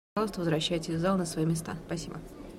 Пожалуйста, возвращайтесь в зал на свои места. Спасибо.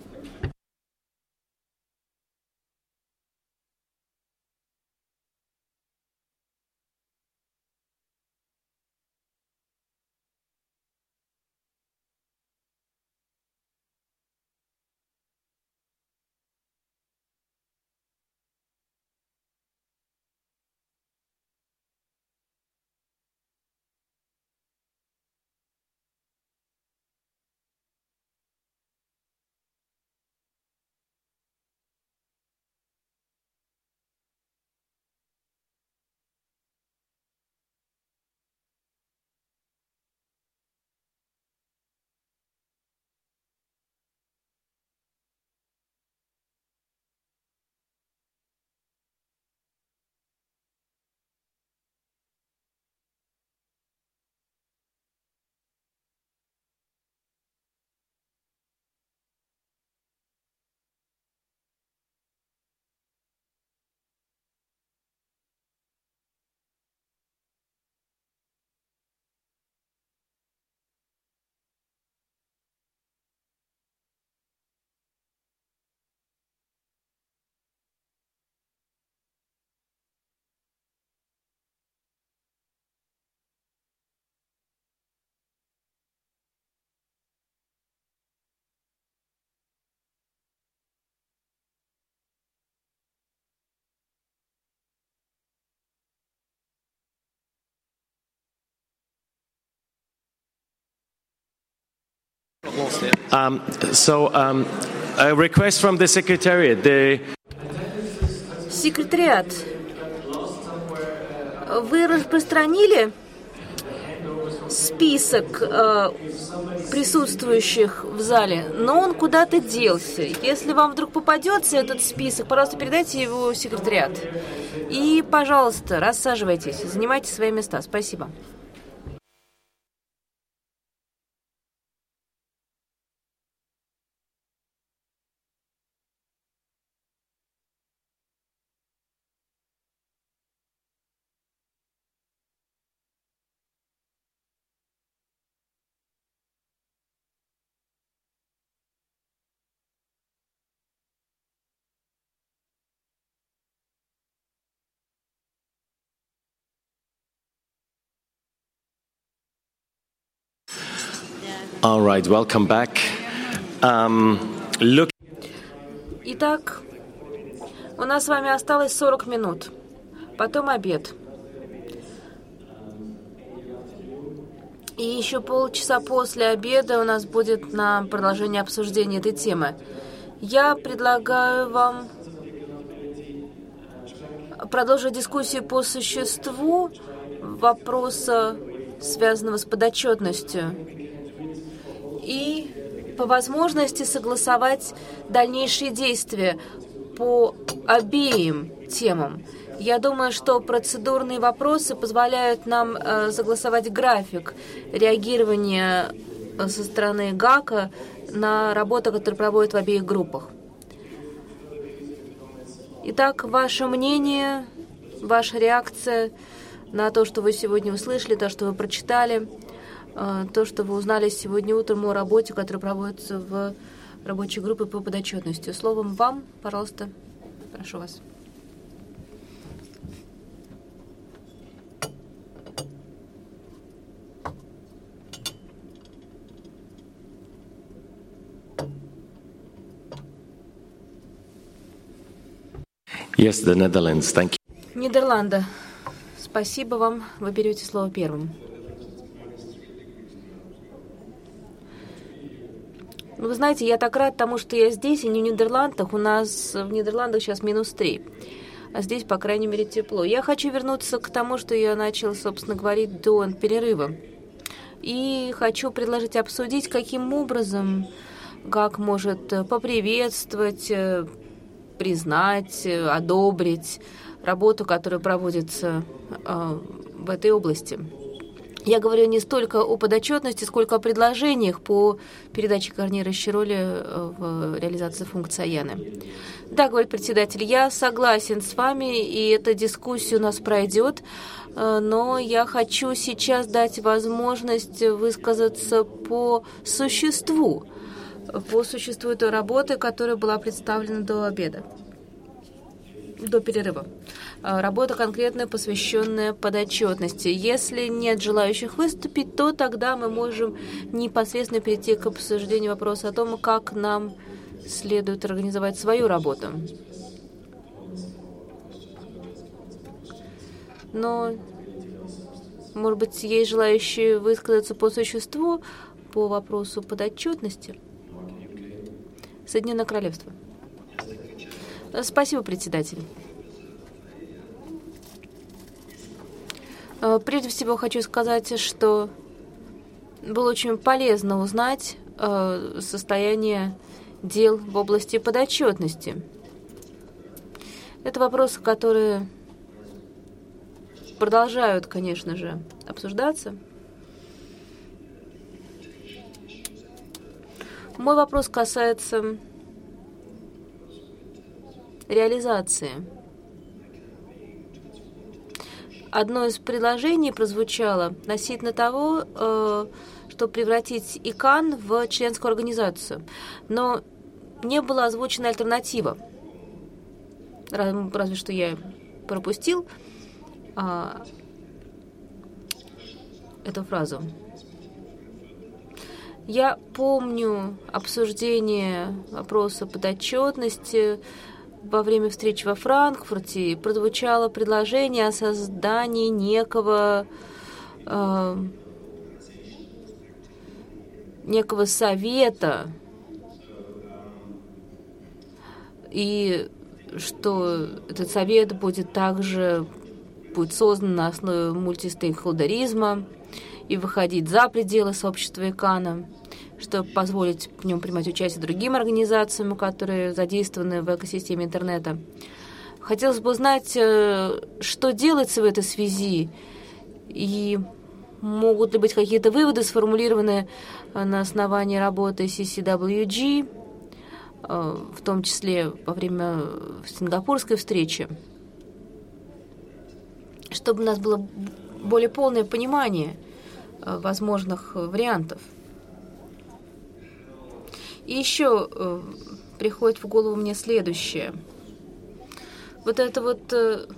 A request from the Secretariat. Секретариат, вы распространили список присутствующих в зале, но он куда-то делся. Если вам вдруг попадется этот список, пожалуйста, передайте его в секретариат. И, пожалуйста, рассаживайтесь, занимайте свои места. Спасибо. All right, welcome back. Итак, у нас с вами осталось 40 минут. Потом обед. И еще полчаса после обеда у нас будет на продолжение обсуждения этой темы. Я предлагаю вам продолжить дискуссию по существу вопроса, связанного с подотчетностью, и по возможности согласовать дальнейшие действия по обеим темам. Я думаю, что процедурные вопросы позволяют нам согласовать график реагирования со стороны ГАКа на работу, которую проводят в обеих группах. Итак, ваше мнение, ваша реакция на то, что вы сегодня услышали, то, что вы прочитали, то, что вы узнали сегодня утром о работе, которая проводится в рабочей группе по подотчетности. Словом, вам, пожалуйста, прошу вас. Yes, the Netherlands. Thank you. Нидерланды. Спасибо вам. Вы берете слово первым. Вы знаете, я так рад тому, что я здесь, и не в Нидерландах. У нас в Нидерландах сейчас -3. А здесь, по крайней мере, тепло. Я хочу вернуться к тому, что я начала, собственно, говорить до перерыва. И хочу предложить обсудить, каким образом ГАК может поприветствовать, признать, одобрить работу, которая проводится в этой области. Я говорю не столько о подотчетности, сколько о предложениях по передаче координирующей роли в реализации функции Аяны. Да, говорит председатель, я согласен с вами, и эта дискуссия у нас пройдет, но я хочу сейчас дать возможность высказаться по существу этой работы, которая была представлена до обеда, до перерыва. Работа конкретная, посвященная подотчетности. Если нет желающих выступить, то тогда мы можем непосредственно перейти к обсуждению вопроса о том, как нам следует организовать свою работу. Но, может быть, есть желающие высказаться по существу по вопросу подотчетности? Соединенное Королевство. Спасибо, председатель. Прежде всего хочу сказать, что было очень полезно узнать состояние дел в области подотчетности. Это вопросы, которые продолжают, конечно же, обсуждаться. Мой вопрос касается реализации. Одно из предложений прозвучало относительно того, чтобы превратить ИКАН в членскую организацию. Но не была озвучена альтернатива. Разве что я пропустил эту фразу. Я помню обсуждение вопроса подотчетности во время встречи во Франкфурте. Прозвучало предложение о создании некого совета, и что этот совет будет создан на основе мультистейкхолдеризма и выходить за пределы сообщества ИКАНа, чтобы позволить в нем принимать участие другим организациям, которые задействованы в экосистеме интернета. Хотелось бы узнать, что делается в этой связи, и могут ли быть какие-то выводы сформулированы на основании работы CCWG, в том числе во время сингапурской встречи, чтобы у нас было более полное понимание возможных вариантов. И еще приходит в голову мне следующее. Вот это вот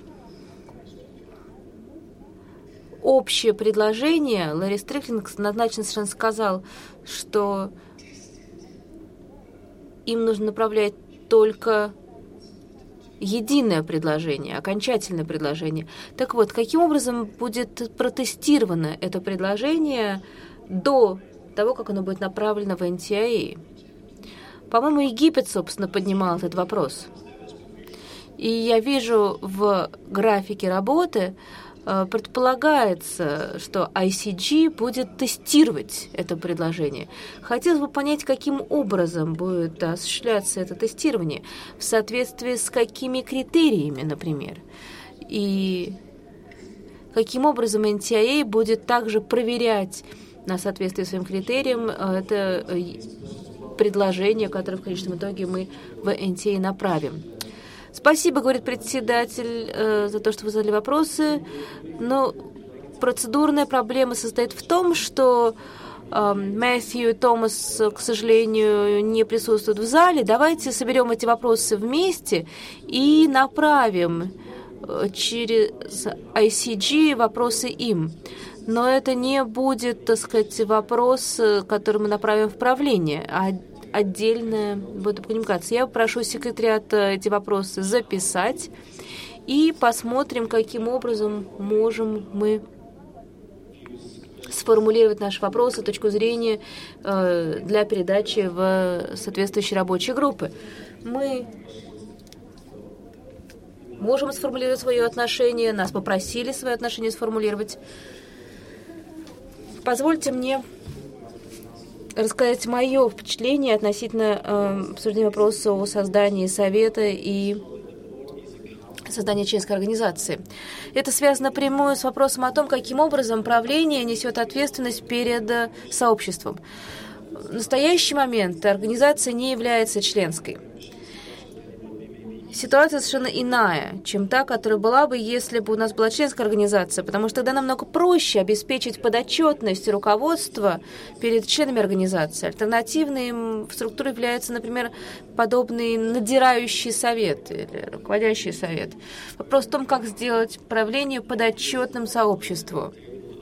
общее предложение, Ларри Стриклинг однозначно совершенно сказал, что им нужно направлять только единое предложение, окончательное предложение. Так вот, каким образом будет протестировано это предложение до того, как оно будет направлено в NTIA? По-моему, Египет, собственно, поднимал этот вопрос. И я вижу в графике работы, предполагается, что ICG будет тестировать это предложение. Хотелось бы понять, каким образом будет осуществляться это тестирование, в соответствии с какими критериями, например. И каким образом NTIA будет также проверять на соответствие своим критериям это предложение, которое в конечном итоге мы в NTA направим. Спасибо, говорит председатель, за то, что вы задали вопросы. Но процедурная проблема состоит в том, что Мэтью и Томас, к сожалению, не присутствуют в зале. Давайте соберем эти вопросы вместе и направим через ICG вопросы им. Но это не будет, так сказать, вопрос, который мы направим в правление, а отдельная будет коммуникация. Я прошу секретариат эти вопросы записать и посмотрим, каким образом можем мы сформулировать наши вопросы, точку зрения для передачи в соответствующие рабочие группы. Мы можем сформулировать свое отношение, нас попросили свое отношение сформулировать. Позвольте мне рассказать мое впечатление относительно обсуждения вопроса о создании совета и создания членской организации. Это связано напрямую с вопросом о том, каким образом правление несет ответственность перед сообществом. В настоящий момент организация не является членской. Ситуация совершенно иная, чем та, которая была бы, если бы у нас была членская организация, потому что тогда намного проще обеспечить подотчетность руководства перед членами организации. Альтернативной структурой является, например, подобный надзирающий совет или руководящий совет. Вопрос в том, как сделать правление подотчетным сообществу.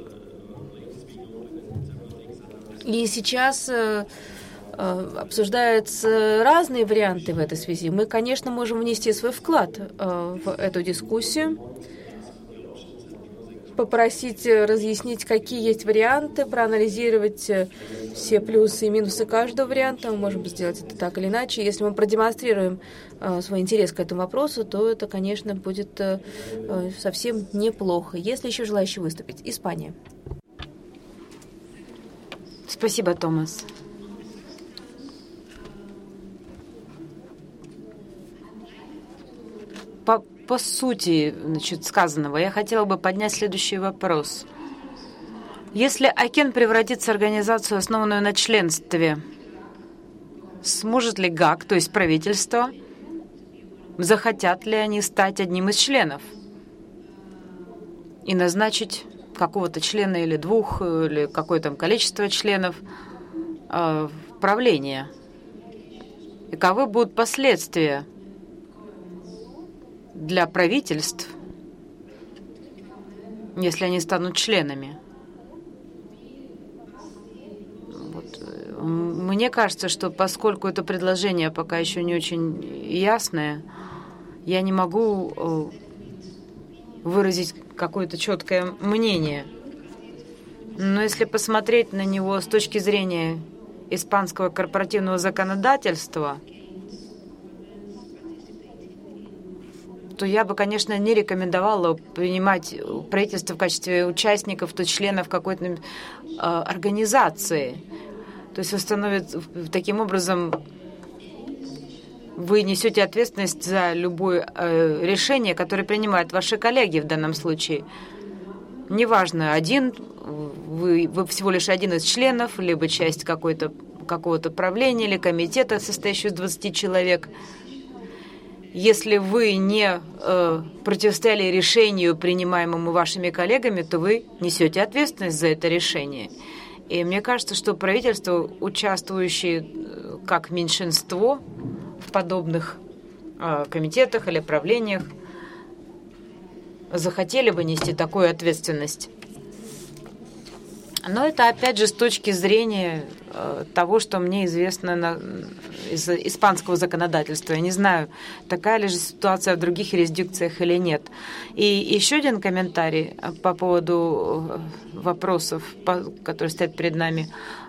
И сейчас обсуждаются разные варианты в этой связи. Мы, конечно, можем внести свой вклад в эту дискуссию, попросить разъяснить, какие есть варианты, проанализировать все плюсы и минусы каждого варианта. Мы можем сделать это так или иначе. Если мы продемонстрируем свой интерес к этому вопросу, то это, конечно, будет совсем неплохо. Есть ли еще желающие выступить? Испания. Спасибо, Томас. По сути, сказанного, я хотела бы поднять следующий вопрос. Если ICANN превратится в организацию, основанную на членстве, сможет ли ГАК, то есть правительство, захотят ли они стать одним из членов и назначить какого-то члена или двух, или какое-то количество членов в правление? И каковы будут последствия для правительств, если они станут членами? Мне кажется, что поскольку это предложение пока еще не очень ясное, я не могу выразить какое-то четкое мнение. Но если посмотреть на него с точки зрения испанского корпоративного законодательства, то я бы, конечно, не рекомендовала принимать правительство в качестве участников, то членов какой-то организации. То есть таким образом вы несете ответственность за любое решение, которое принимают ваши коллеги в данном случае. Неважно, вы всего лишь один из членов, либо часть какого-то правления или комитета, состоящего из 20 человек. Если вы не противостояли решению, принимаемому вашими коллегами, то вы несете ответственность за это решение. И мне кажется, что правительство, участвующее как меньшинство в подобных комитетах или правлениях, захотели бы нести такую ответственность. Но это, опять же, с точки зрения того, что мне известно из испанского законодательства. Я не знаю, такая ли же ситуация в других юрисдикциях или нет. И еще один комментарий по поводу вопросов, которые стоят перед нами.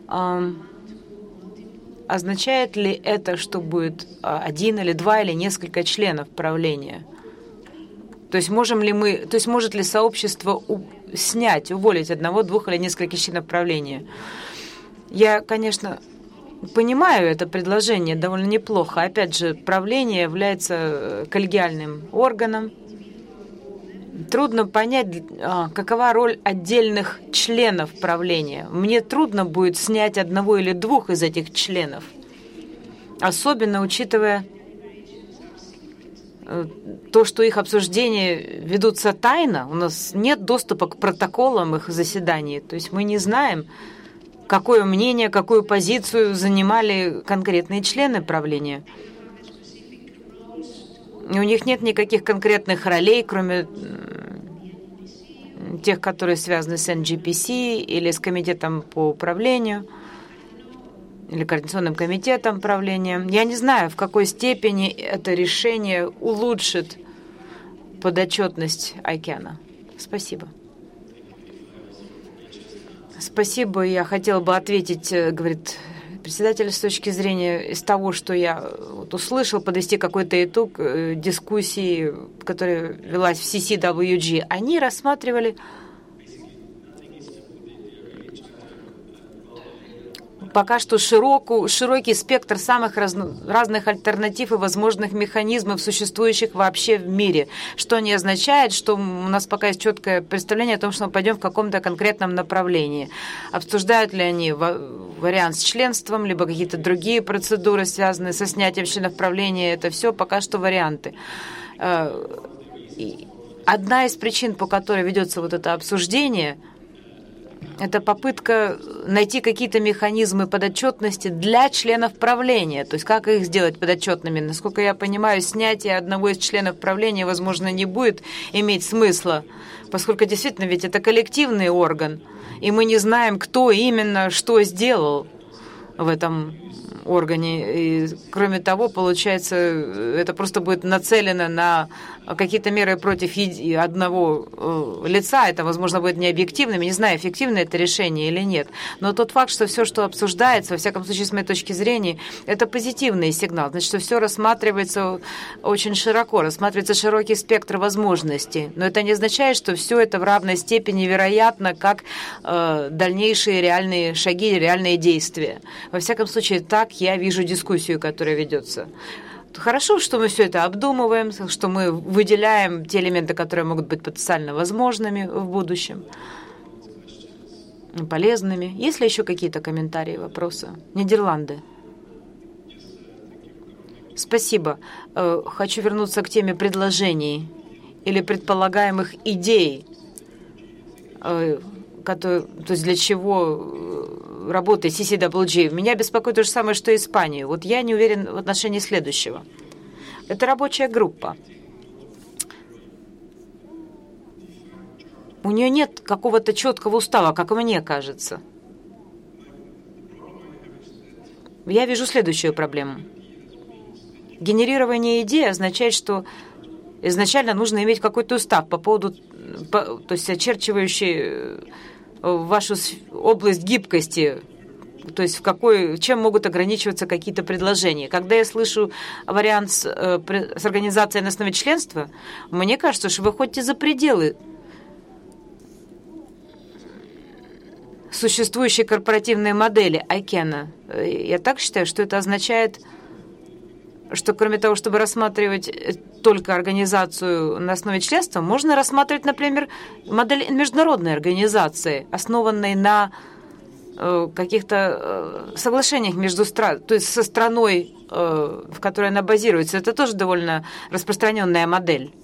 Означает ли это, что будет один или два или несколько членов правления? То есть может ли сообщество уволить одного, двух или нескольких членов правления? Я, конечно, понимаю это предложение довольно неплохо. Опять же, правление является коллегиальным органом. Трудно понять, какова роль отдельных членов правления. Мне трудно будет снять одного или двух из этих членов, особенно учитывая то, что их обсуждения ведутся тайно. У нас нет доступа к протоколам их заседаний. То есть мы не знаем, какое мнение, какую позицию занимали конкретные члены правления. И у них нет никаких конкретных ролей, кроме тех, которые связаны с NGPC или с комитетом по управлению, или Координационным комитетом правления. Я не знаю, в какой степени это решение улучшит подотчетность ICANN. Спасибо. Спасибо. Я хотела бы ответить, говорит председатель, с точки зрения из того, что я услышал, подвести какой-то итог дискуссии, которая велась в CCWG. Они рассматривали пока что широкий спектр самых разных альтернатив и возможных механизмов, существующих вообще в мире, что не означает, что у нас пока есть четкое представление о том, что мы пойдем в каком-то конкретном направлении. Обсуждают ли они вариант с членством, либо какие-то другие процедуры, связанные со снятием членов правления, это все пока что варианты. Одна из причин, по которой ведется вот это обсуждение, это попытка найти какие-то механизмы подотчетности для членов правления. То есть как их сделать подотчетными? Насколько я понимаю, снятие одного из членов правления, возможно, не будет иметь смысла, поскольку действительно ведь это коллективный орган, и мы не знаем, кто именно что сделал в этом органе. И, кроме того, получается, это просто будет нацелено на какие-то меры против одного лица. Это, возможно, будет необъективным. Я не знаю, эффективно это решение или нет. Но тот факт, что все, что обсуждается, во всяком случае, с моей точки зрения, это позитивный сигнал. Значит, что все рассматривается очень широко, рассматривается широкий спектр возможностей. Но это не означает, что все это в равной степени вероятно, как дальнейшие реальные шаги, реальные действия. Во всяком случае, так я вижу дискуссию, которая ведется. Хорошо, что мы все это обдумываем, что мы выделяем те элементы, которые могут быть потенциально возможными в будущем, полезными. Есть ли еще какие-то комментарии, вопросы? Нидерланды. Спасибо. Хочу вернуться к теме предложений или предполагаемых идей, то есть для чего работает CCWG. Меня беспокоит то же самое, что и Испанию. Вот я не уверен в отношении следующего. Это рабочая группа. У нее нет какого-то четкого устава, как мне кажется. Я вижу следующую проблему. Генерирование идей означает, что изначально нужно иметь какой-то устав по поводу, то есть очерчивающий вашу область гибкости, то есть чем могут ограничиваться какие-то предложения. Когда я слышу вариант с организацией на основе членства, мне кажется, что вы ходите за пределы существующей корпоративной модели ICANN. Я так считаю, что это означает, что кроме того, чтобы рассматривать только организацию на основе членства, можно рассматривать, например, модель международной организации, основанной на каких-то соглашениях между странами, то есть со страной, в которой она базируется. Это тоже довольно распространенная модель.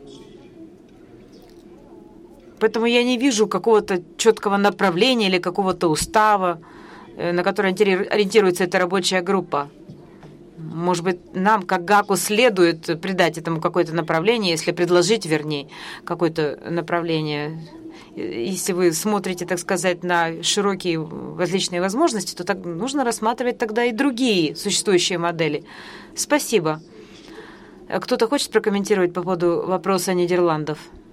Поэтому я не вижу какого-то четкого направления или какого-то устава, на который ориентируется эта рабочая группа. Может быть, нам, как ГАКу, следует придать этому какое-то направление, если предложить, вернее, какое-то направление. Если вы смотрите, так сказать, на широкие различные возможности, то так нужно рассматривать тогда и другие существующие модели. Спасибо. Кто-то хочет прокомментировать по поводу вопроса Нидерландов?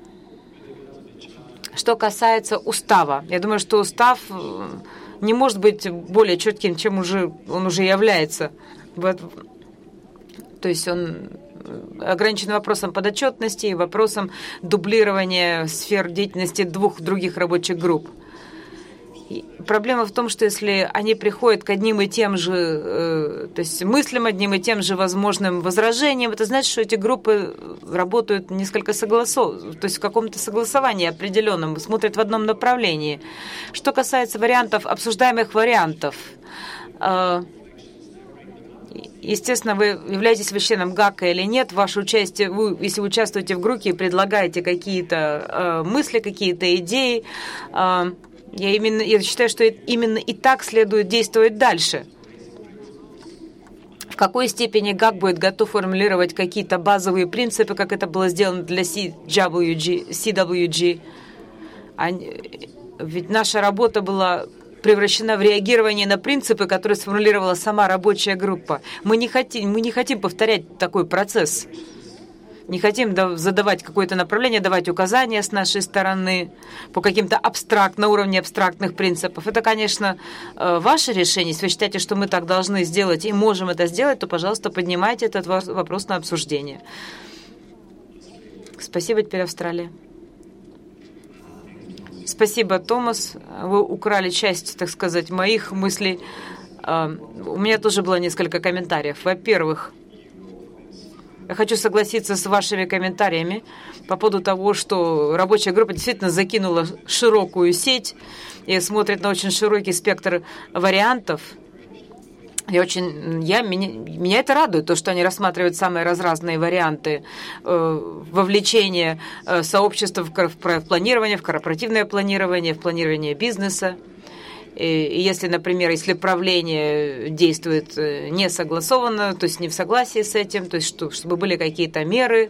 Что касается устава, я думаю, что устав не может быть более четким, чем он уже является. То есть он ограничен вопросом подотчетности и вопросом дублирования сфер деятельности двух других рабочих групп. И проблема в том, что если они приходят к одним и тем же, то есть мыслям, одним и тем же возможным возражениям, это значит, что эти группы работают несколько то есть в каком-то согласовании определенном, смотрят в одном направлении. Что касается обсуждаемых вариантов, естественно, вы являетесь вы членом ГАКа или нет, ваше участие, если вы участвуете в группе и предлагаете какие-то мысли, какие-то идеи, я считаю, что именно и так следует действовать дальше. В какой степени ГАК будет готов формулировать какие-то базовые принципы, как это было сделано для CWG? Ведь наша работа была превращена в реагирование на принципы, которые сформулировала сама рабочая группа. Мы не хотим повторять такой процесс. Не хотим задавать какое-то направление, давать указания с нашей стороны по каким-то на уровне абстрактных принципов. Это, конечно, ваше решение. Если вы считаете, что мы так должны сделать и можем это сделать, то, пожалуйста, поднимайте этот вопрос на обсуждение. Спасибо, теперь Австралия. Спасибо, Томас. Вы украли часть, так сказать, моих мыслей. У меня тоже было несколько комментариев. Во-первых, я хочу согласиться с вашими комментариями по поводу того, что рабочая группа действительно закинула широкую сеть и смотрит на очень широкий спектр вариантов. Меня это радует, то, что они рассматривают самые разные варианты вовлечения сообщества в планирование, в корпоративное планирование, в планирование бизнеса. И если, например, если правление действует не согласованно, то есть не в согласии с этим, то есть чтобы были какие-то меры,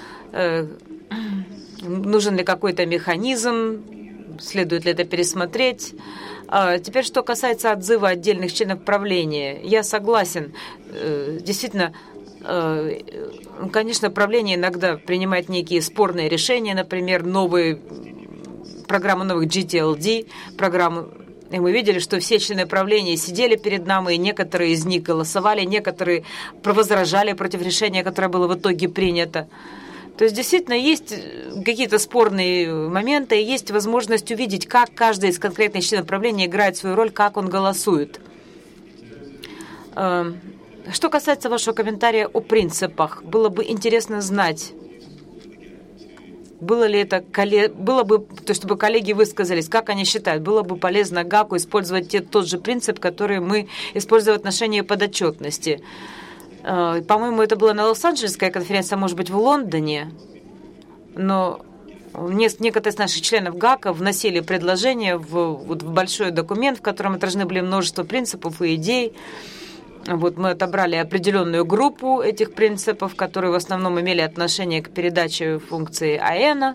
нужен ли какой-то механизм, следует ли это пересмотреть. Теперь, что касается отзыва отдельных членов правления, я согласен. Действительно, конечно, правление иногда принимает некие спорные решения, например, программы новых GTLD, программы. И мы видели, что все члены правления сидели перед нами, и некоторые из них голосовали, некоторые возражали против решения, которое было в итоге принято. То есть действительно есть какие-то спорные моменты, и есть возможность увидеть, как каждый из конкретных членов правления играет свою роль, как он голосует. Что касается вашего комментария о принципах, было бы интересно знать, было бы, то, чтобы коллеги высказались, как они считают, было бы полезно ГАКу использовать тот же принцип, который мы используем в отношении подотчетности. По-моему, это было на Лос-Анджелесская конференция, может быть, в Лондоне, но некоторые из наших членов ГАКа вносили предложения в большой документ, в котором отражены были множество принципов и идей. Вот мы отобрали определенную группу этих принципов, которые в основном имели отношение к передаче функции АЭНа.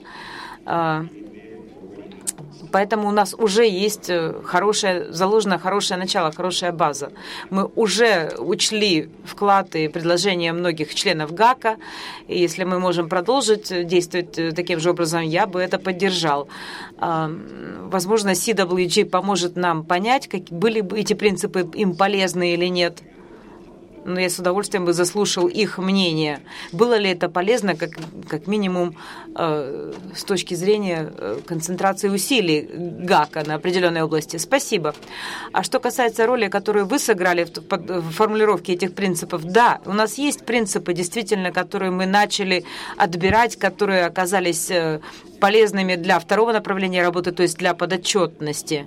Поэтому у нас уже есть заложено хорошее начало, хорошая база. Мы уже учли вклад и предложения многих членов ГАКа. И если мы можем продолжить действовать таким же образом, я бы это поддержал. Возможно, CWG поможет нам понять, были бы эти принципы им полезны или нет. Но я с удовольствием бы заслушал их мнение. Было ли это полезно, как минимум, с точки зрения концентрации усилий ГАКа на определенной области? Спасибо. А что касается роли, которую вы сыграли в формулировке этих принципов, да, у нас есть принципы, действительно, которые мы начали отбирать, которые оказались полезными для второго направления работы, то есть для подотчетности.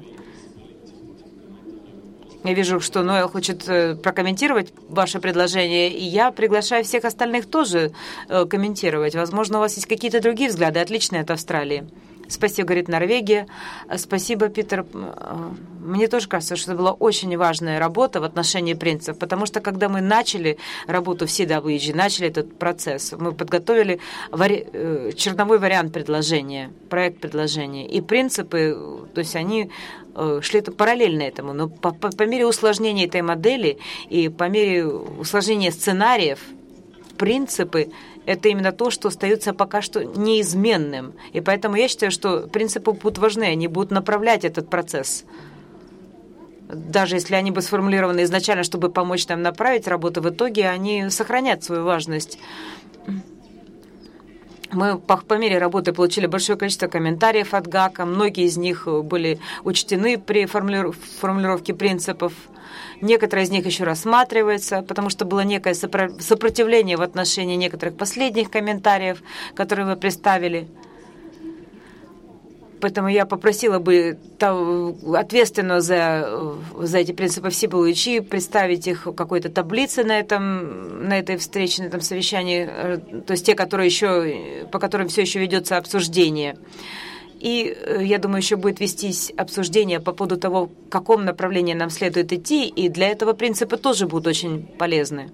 Я вижу, что Ноэл хочет прокомментировать ваше предложение, и я приглашаю всех остальных тоже комментировать. Возможно, у вас есть какие-то другие взгляды, отличные от Австралии. Спасибо, говорит Норвегия. Спасибо, Питер. Мне тоже кажется, что это была очень важная работа в отношении принципов, потому что когда мы начали работу в CWG, начали этот процесс, мы подготовили черновой вариант предложения, проект предложения, и принципы, то есть они шли параллельно этому, но по мере усложнения этой модели и по мере усложнения сценариев, принципы — это именно то, что остается пока что неизменным. И поэтому я считаю, что принципы будут важны, они будут направлять этот процесс. Даже если они бы сформулированы изначально, чтобы помочь нам направить работу, в итоге они сохранят свою важность. Мы по мере работы получили большое количество комментариев от ГАКа. Многие из них были учтены при формулировке принципов. Некоторые из них еще рассматриваются, потому что было некое сопротивление в отношении некоторых последних комментариев, которые вы представили. Поэтому я попросила бы ответственно за эти принципы в CWG представить их в какой-то таблице на этой встрече, на этом совещании, то есть те, по которым все еще ведется обсуждение. И я думаю, еще будет вестись обсуждение по поводу того, в каком направлении нам следует идти, и для этого принципы тоже будут очень полезны.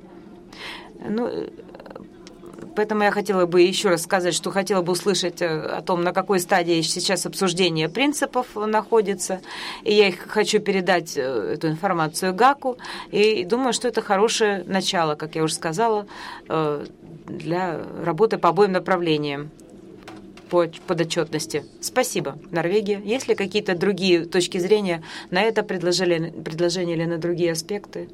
Поэтому я хотела бы еще раз сказать, что хотела бы услышать о том, на какой стадии сейчас обсуждение принципов находится. И я хочу передать эту информацию ГАКу. И думаю, что это хорошее начало, как я уже сказала, для работы по обоим направлениям по подотчетности. Спасибо, Норвегия. Есть ли какие-то другие точки зрения на это предложение или на другие аспекты?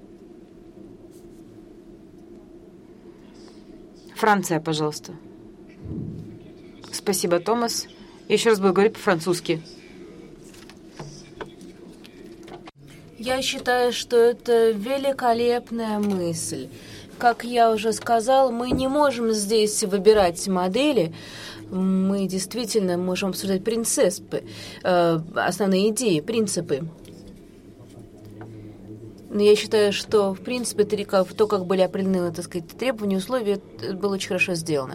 Франция, пожалуйста. Спасибо, Томас. Еще раз буду говорить по-французски. Я считаю, что это великолепная мысль. Как я уже сказал, мы не можем здесь выбирать модели. Мы действительно можем обсуждать принципы, основные идеи, принципы. Но я считаю, что, в принципе, то, как были определены, так сказать, требования, условия, было очень хорошо сделано.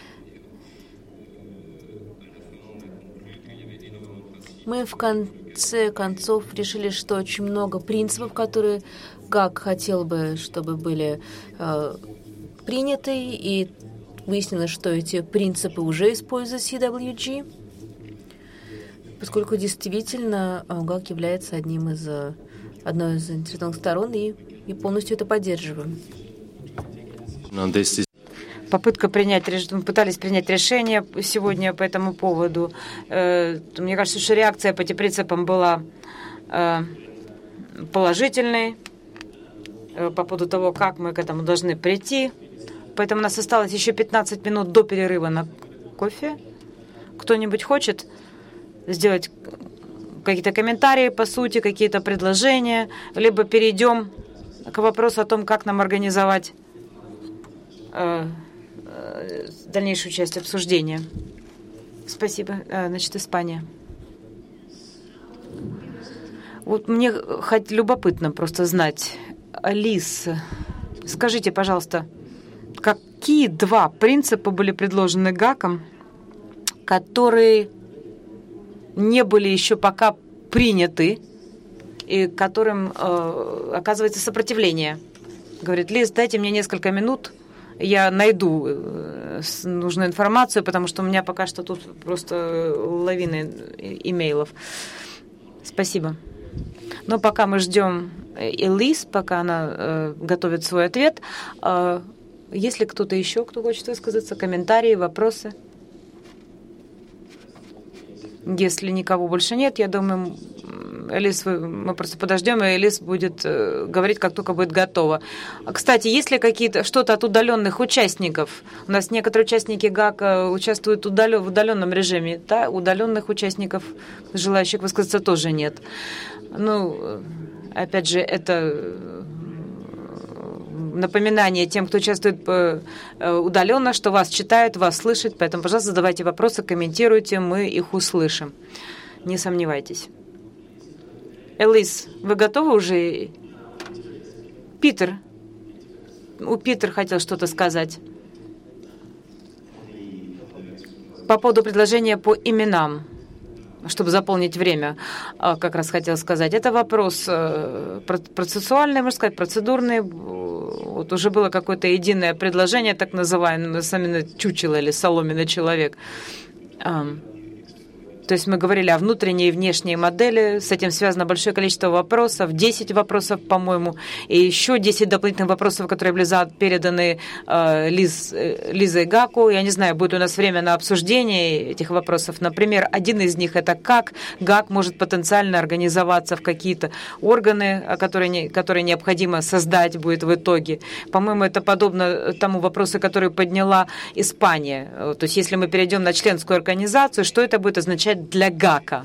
Мы в конце концов решили, что очень много принципов, которые ГАК хотел бы, чтобы были приняты, и выяснилось, что эти принципы уже используют CWG, поскольку действительно ГАК является одной из заинтересованных сторон, и полностью это поддерживаем. Попытка мы пытались принять решение сегодня по этому поводу. Мне кажется, что реакция по этим принципам была положительной по поводу того, как мы к этому должны прийти. Поэтому у нас осталось еще 15 минут до перерыва на кофе. Кто-нибудь хочет сделать какие-то комментарии по сути, какие-то предложения, либо перейдем к вопросу о том, как нам организовать дальнейшую часть обсуждения. Спасибо. Значит, Испания. Вот мне любопытно просто знать, Лиз, скажите, пожалуйста, какие два принципа были предложены ГАКом, которые не были еще пока приняты и которым оказывается сопротивление? Говорит, Лиз, дайте мне несколько минут, я найду нужную информацию, потому что у меня пока что тут просто лавина имейлов. Спасибо. Но пока мы ждем Элис, пока она готовит свой ответ, есть ли кто-то еще, кто хочет высказаться, комментарии, вопросы? Если никого больше нет, я думаю, Элис, мы просто подождем, и Элис будет говорить, как только будет готова. Кстати, есть ли что-то от удаленных участников? У нас некоторые участники ГАК участвуют в удаленном режиме. Да? Удаленных участников, желающих высказаться, тоже нет. Ну, опять же, это напоминание тем, кто участвует удаленно, что вас читают, вас слышат. Поэтому, пожалуйста, задавайте вопросы, комментируйте, мы их услышим. Не сомневайтесь. Элис, вы готовы уже? Питер. Питер хотел что-то сказать. По поводу предложения по именам, чтобы заполнить время, как раз хотел сказать. Это вопрос процессуальный, можно сказать, процедурный. Вот уже было какое-то единое предложение, так называемое, именно чучело или соломенный человек. То есть мы говорили о внутренней и внешней модели. С этим связано большое количество вопросов. 10 вопросов, по-моему. И еще 10 дополнительных вопросов, которые были переданы Лизой Гаку. Я не знаю, будет у нас время на обсуждение этих вопросов. Например, один из них – это как ГАК может потенциально организоваться в какие-то органы, которые необходимо создать будет в итоге. По-моему, это подобно тому вопросу, который подняла Испания. То есть если мы перейдем на членскую организацию, что это будет означать для ГАКа?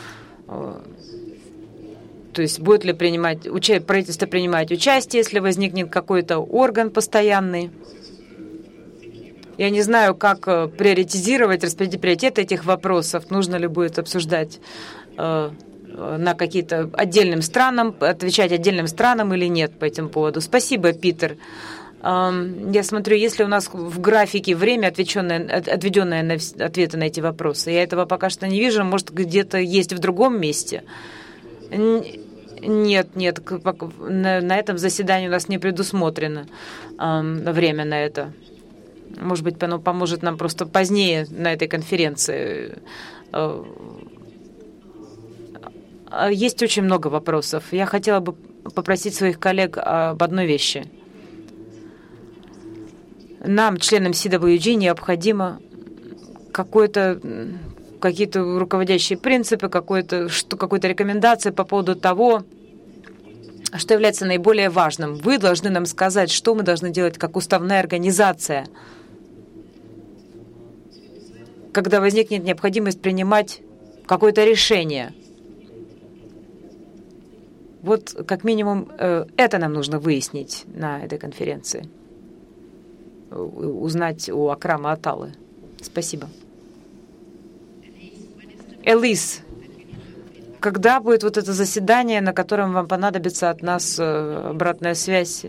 То есть будет ли правительство принимать участие, если возникнет какой-то орган постоянный? Я не знаю, как приоритизировать, распределить приоритеты этих вопросов. Нужно ли будет обсуждать на какие-то отдельным странам, отвечать отдельным странам или нет по этому поводу? Спасибо, Питер. Я смотрю, есть ли у нас в графике время, отведенное на ответы на эти вопросы. Я этого пока что не вижу. Может, где-то есть в другом месте? Нет. На этом заседании у нас не предусмотрено время на это. Может быть, оно поможет нам просто позднее на этой конференции. Есть очень много вопросов. Я хотела бы попросить своих коллег об одной вещи. Нам, членам CWG, необходимо какие-то руководящие принципы, какой-то рекомендации по поводу того, что является наиболее важным. Вы должны нам сказать, что мы должны делать как уставная организация, когда возникнет необходимость принимать какое-то решение. Вот как минимум это нам нужно выяснить на этой конференции. Узнать у Акрама Аталы. Спасибо. Элис, когда будет вот это заседание, на котором вам понадобится от нас обратная связь?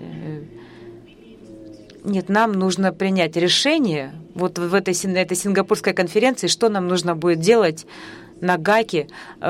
Нет, нам нужно принять решение вот на этой сингапурской конференции, что нам нужно будет делать на ГАКе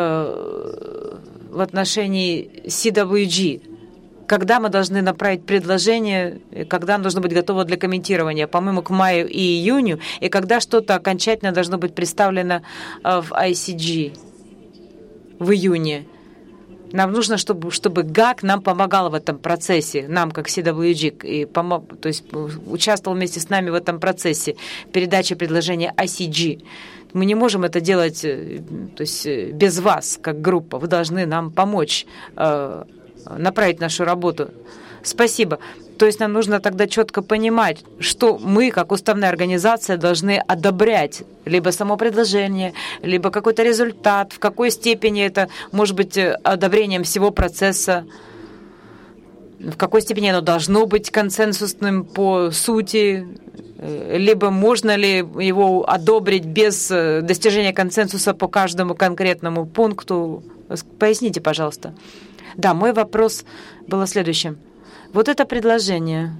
в отношении CWG. Когда мы должны направить предложение, когда оно должно быть готово для комментирования, по-моему, к маю и июню, и когда что-то окончательно должно быть представлено в ICG в июне. Нам нужно, чтобы ГАК нам помогал в этом процессе, нам, как CWG, и то есть участвовал вместе с нами в этом процессе передачи предложения ICG. Мы не можем это делать то есть, без вас, как группа. Вы должны нам помочь направить нашу работу. Спасибо. То есть нам нужно тогда четко понимать, что мы, как уставная организация, должны одобрять либо само предложение, либо какой-то результат, в какой степени это может быть одобрением всего процесса, в какой степени оно должно быть консенсусным по сути, либо можно ли его одобрить без достижения консенсуса по каждому конкретному пункту. Поясните, пожалуйста. Да, мой вопрос был следующим. Вот это предложение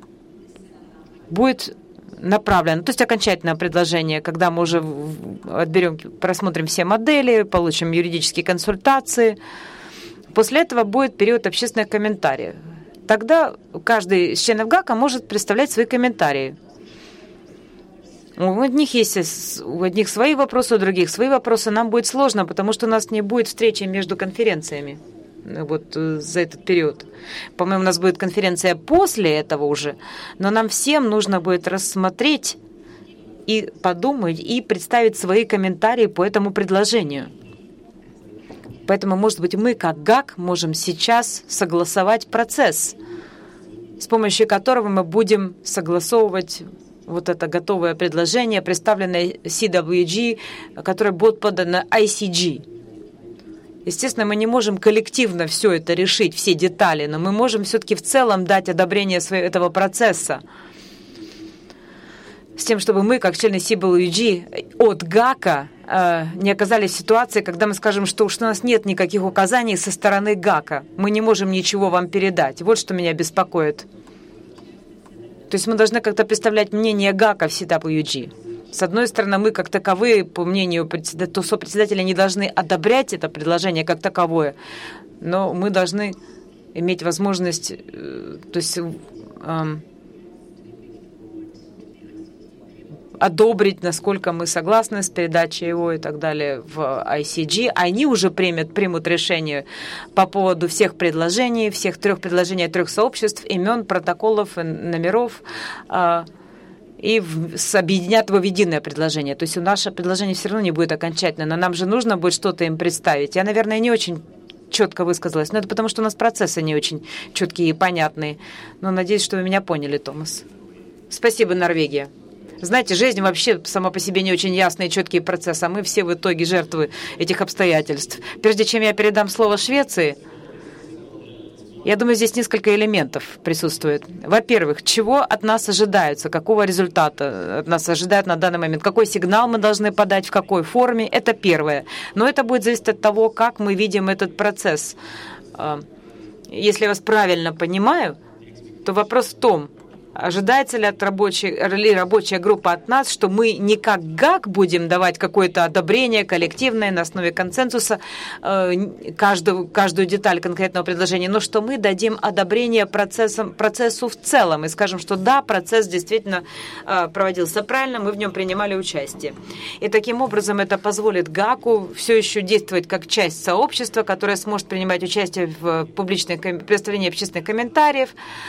будет направлено, то есть окончательное предложение, когда мы уже просмотрим все модели, получим юридические консультации. После этого будет период общественных комментариев. Тогда каждый из членов ГАКа может представлять свои комментарии. У одних есть у одних свои вопросы, у других свои вопросы. Нам будет сложно, потому что у нас не будет встречи между конференциями. Вот за этот период. По-моему, у нас будет конференция после этого уже, но нам всем нужно будет рассмотреть и подумать, и представить свои комментарии по этому предложению. Поэтому, может быть, мы, как ГАК, можем сейчас согласовать процесс, с помощью которого мы будем согласовывать вот это готовое предложение, представленное CWG, которое будет подано ICG. Естественно, мы не можем коллективно все это решить, все детали, но мы можем все-таки в целом дать одобрение этого процесса с тем, чтобы мы, как члены CWG от ГАКа, не оказались в ситуации, когда мы скажем, что уж у нас нет никаких указаний со стороны ГАКа. Мы не можем ничего вам передать. Вот что меня беспокоит. То есть мы должны как-то представлять мнение ГАКа в CWG. С одной стороны, мы как таковые, по мнению сопредседателя, не должны одобрять это предложение как таковое, но мы должны иметь возможность, то есть, одобрить, насколько мы согласны с передачей его и так далее в ICG. Они уже примут решение по поводу всех предложений, всех трех предложений от трех сообществ, имен, протоколов, номеров, и объединят его в единое предложение. То есть наше предложение все равно не будет окончательно, но нам же нужно будет что-то им представить. Я, наверное, не очень четко высказалась, но это потому, что у нас процессы не очень четкие и понятные. Но надеюсь, что вы меня поняли, Томас. Спасибо, Норвегия. Знаете, жизнь вообще сама по себе не очень ясные и четкие процессы, а мы все в итоге жертвы этих обстоятельств. Прежде чем я передам слово Швеции, я думаю, здесь несколько элементов присутствует. Во-первых, чего от нас ожидается, какого результата от нас ожидают на данный момент, какой сигнал мы должны подать, в какой форме, это первое. Но это будет зависеть от того, как мы видим этот процесс. Если я вас правильно понимаю, то вопрос в том, ожидается ли рабочая группа от нас, что мы не как ГАК будем давать какое-то одобрение коллективное на основе консенсуса каждую деталь конкретного предложения, но что мы дадим одобрение процессу в целом и скажем, что да, процесс действительно проводился правильно, мы в нем принимали участие. И таким образом это позволит ГАКу все еще действовать как часть сообщества, которое сможет принимать участие в представлении общественных комментариев,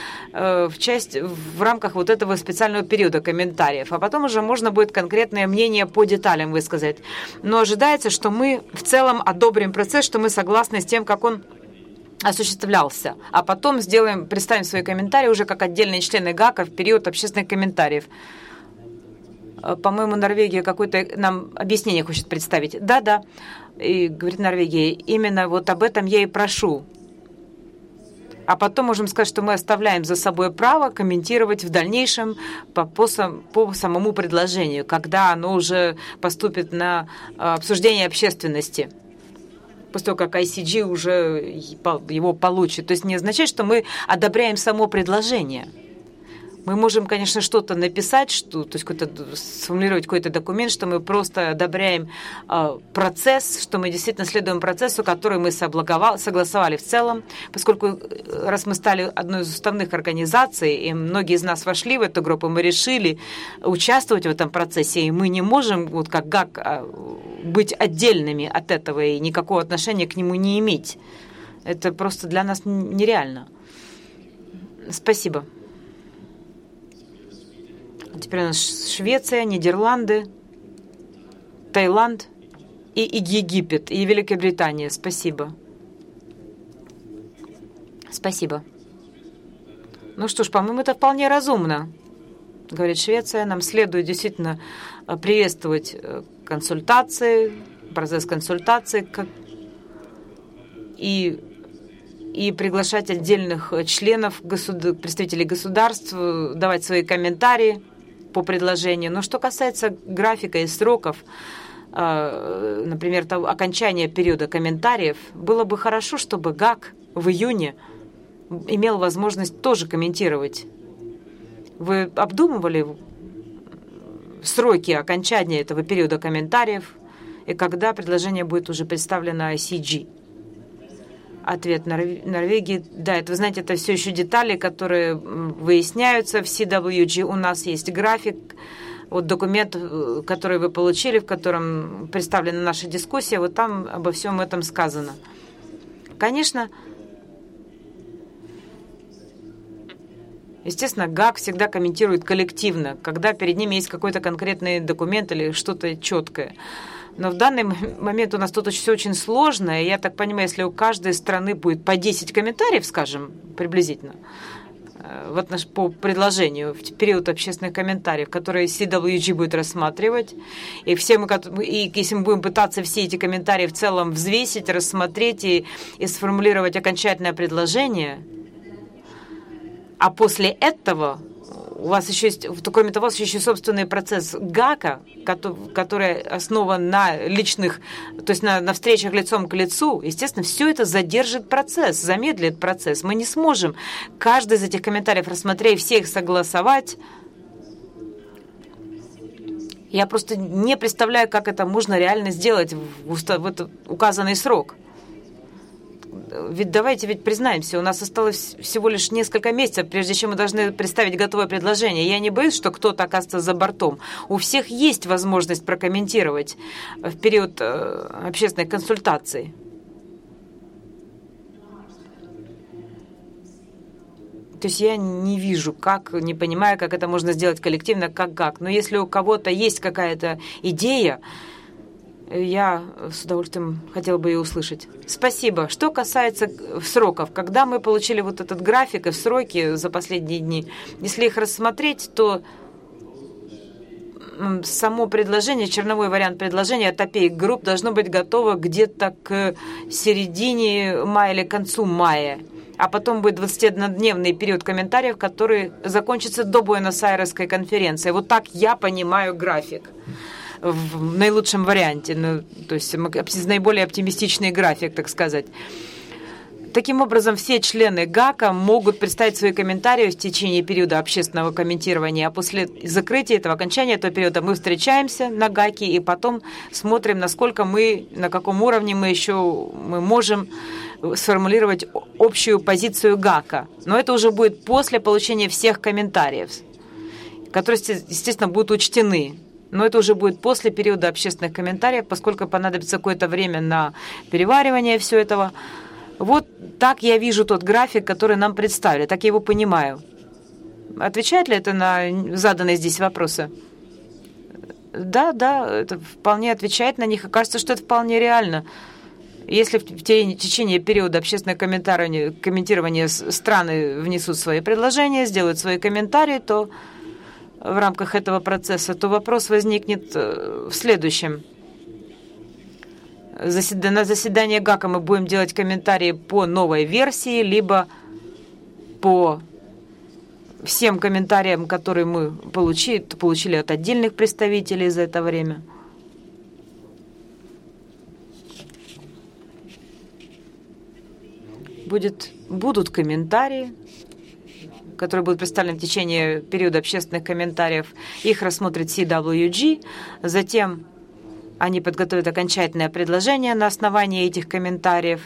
в рамках вот этого специального периода комментариев. А потом уже можно будет конкретное мнение по деталям высказать. Но ожидается, что мы в целом одобрим процесс, что мы согласны с тем, как он осуществлялся. А потом представим свои комментарии уже как отдельные члены ГАКа в период общественных комментариев. По-моему, Норвегия какое-то нам объяснение хочет представить. Да. И говорит Норвегия, именно вот об этом я и прошу. А потом можем сказать, что мы оставляем за собой право комментировать в дальнейшем по самому предложению, когда оно уже поступит на обсуждение общественности, после того, как ICG уже его получит. То есть не означает, что мы одобряем само предложение. Мы можем, конечно, что-то написать, то есть сформулировать какой-то документ, что мы просто одобряем процесс, что мы действительно следуем процессу, который мы согласовали в целом, поскольку раз мы стали одной из уставных организаций, и многие из нас вошли в эту группу, мы решили участвовать в этом процессе, и мы не можем, вот как ГАК, быть отдельными от этого и никакого отношения к нему не иметь. Это просто для нас нереально. Спасибо. Теперь у нас Швеция, Нидерланды, Таиланд и Египет, и Великобритания. Спасибо. Спасибо. Ну что ж, по-моему, это вполне разумно, говорит Швеция. Нам следует действительно приветствовать консультации, процесс консультации и приглашать отдельных членов, представителей государств, давать свои комментарии по предложению. Но что касается графика и сроков, например, окончания периода комментариев, было бы хорошо, чтобы ГАК в июне имел возможность тоже комментировать. Вы обдумывали сроки окончания этого периода комментариев и когда предложение будет уже представлено ICG? Ответ Норвегии. Да, это, вы знаете, это все еще детали, которые выясняются в CWG. У нас есть график, вот документ, который вы получили, в котором представлена наша дискуссия, вот там обо всем этом сказано. Конечно, естественно, ГАК всегда комментирует коллективно, когда перед ними есть какой-то конкретный документ или что-то четкое. Но в данный момент у нас тут все очень сложно, и я так понимаю, если у каждой страны будет по 10 комментариев, скажем, приблизительно, вот по предложению, в период общественных комментариев, которые CWG будет рассматривать, и если мы будем пытаться все эти комментарии в целом взвесить, рассмотреть и сформулировать окончательное предложение, а после этого у вас еще есть, кроме того, у вас еще собственный процесс ГАКа, который основан на личных, то есть на встречах лицом к лицу. Естественно, все это задержит процесс, замедлит процесс. Мы не сможем каждый из этих комментариев рассмотреть, все их согласовать. Я просто не представляю, как это можно реально сделать в этот указанный срок. Ведь давайте признаемся, у нас осталось всего лишь несколько месяцев, прежде чем мы должны представить готовое предложение. Я не боюсь, что кто-то окажется за бортом. У всех есть возможность прокомментировать в период общественной консультации. То есть я не вижу, не понимаю, как это можно сделать коллективно, как. Но если у кого-то есть какая-то идея, я с удовольствием хотела бы ее услышать. Спасибо. Что касается сроков, когда мы получили вот этот график и сроки за последние дни, если их рассмотреть, то само предложение, черновой вариант предложения от OPEC Group должно быть готово где-то к середине мая или концу мая. А потом будет 21-дневный период комментариев, который закончится до Буэнос-Айресской конференции. Вот так я понимаю график. В наилучшем варианте, то есть наиболее оптимистичный график, так сказать. Таким образом, все члены ГАКа могут представить свои комментарии в течение периода общественного комментирования, а после закрытия этого, окончания этого периода мы встречаемся на ГАКе и потом смотрим, на каком уровне мы можем сформулировать общую позицию ГАКа. Но это уже будет после получения всех комментариев, которые, естественно, будут учтены. Но это уже будет после периода общественных комментариев, поскольку понадобится какое-то время на переваривание всего этого. Вот так я вижу тот график, который нам представили, так я его понимаю. Отвечает ли это на заданные здесь вопросы? Да, это вполне отвечает на них, и кажется, что это вполне реально. Если в течение периода общественного комментирования страны внесут свои предложения, сделают свои комментарии, то в рамках этого процесса, то вопрос возникнет в следующем. На заседании ГАКа мы будем делать комментарии по новой версии, либо по всем комментариям, которые мы получили от отдельных представителей за это время. Будут комментарии, которые будут представлены в течение периода общественных комментариев. Их рассмотрит CWG. Затем они подготовят окончательное предложение на основании этих комментариев.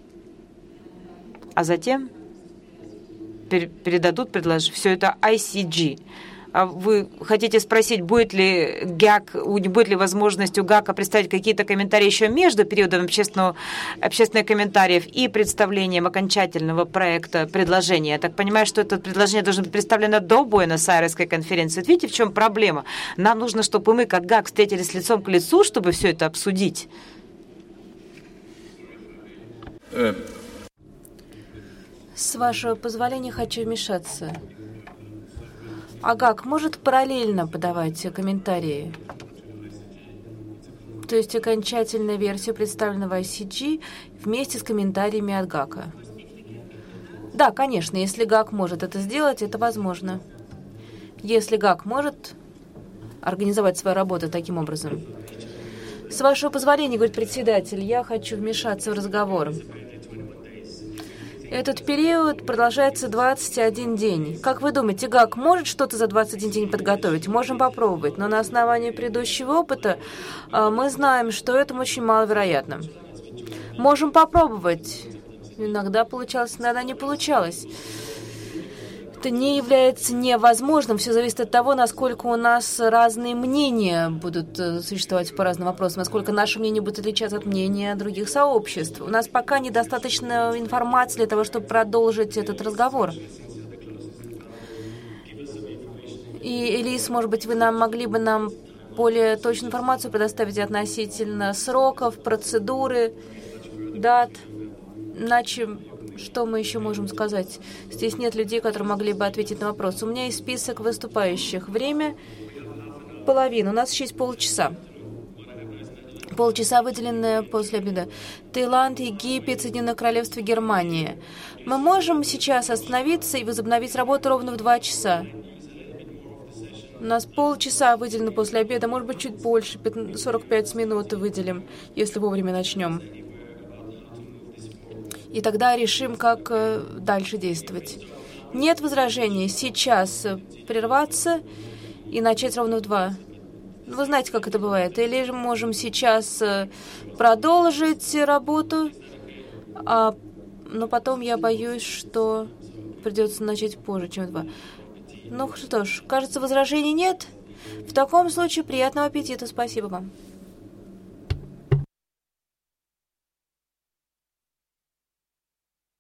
А затем передадут предложение. Все это ICG. А вы хотите спросить, будет ли возможность у ГАКа представить какие-то комментарии еще между периодом общественных комментариев и представлением окончательного проекта предложения? Я так понимаю, что это предложение должно быть представлено до Буэнос-Айресской конференции. Вот видите, в чем проблема? Нам нужно, чтобы мы, как ГАК, встретились лицом к лицу, чтобы все это обсудить. С вашего позволения хочу вмешаться. А ГАК может параллельно подавать комментарии? То есть окончательная версия, представленного ICG, вместе с комментариями от ГАКа? Да, конечно, если ГАК может это сделать, это возможно. Если ГАК может организовать свою работу таким образом. С вашего позволения, говорит председатель, я хочу вмешаться в разговор. Этот период продолжается 21 день. Как вы думаете, ГАК может что-то за 21 день подготовить? Можем попробовать, но на основании предыдущего опыта мы знаем, что этому очень маловероятно. Можем попробовать. Иногда получалось, иногда не получалось. Это не является невозможным. Все зависит от того, насколько у нас разные мнения будут существовать по разным вопросам, насколько наше мнение будет отличаться от мнения других сообществ. У нас пока недостаточно информации для того, чтобы продолжить этот разговор. И, Элис, может быть, вы могли бы нам более точную информацию предоставить относительно сроков, процедуры, дат, иначе... Что мы еще можем сказать? Здесь нет людей, которые могли бы ответить на вопрос. У меня есть список выступающих. Время половина. У нас еще есть полчаса. Полчаса, выделенное после обеда. Таиланд, Египет, Соединенное Королевство, Германия. Мы можем сейчас остановиться и возобновить работу ровно в 2 часа. У нас полчаса выделено после обеда, может быть, чуть больше, 45 минут выделим, если вовремя начнем. И тогда решим, как дальше действовать. Нет возражений сейчас прерваться и начать ровно в 2. Вы знаете, как это бывает. Или же мы можем сейчас продолжить работу, но потом я боюсь, что придется начать позже, чем в 2. Ну что ж, кажется, возражений нет. В таком случае приятного аппетита. Спасибо вам.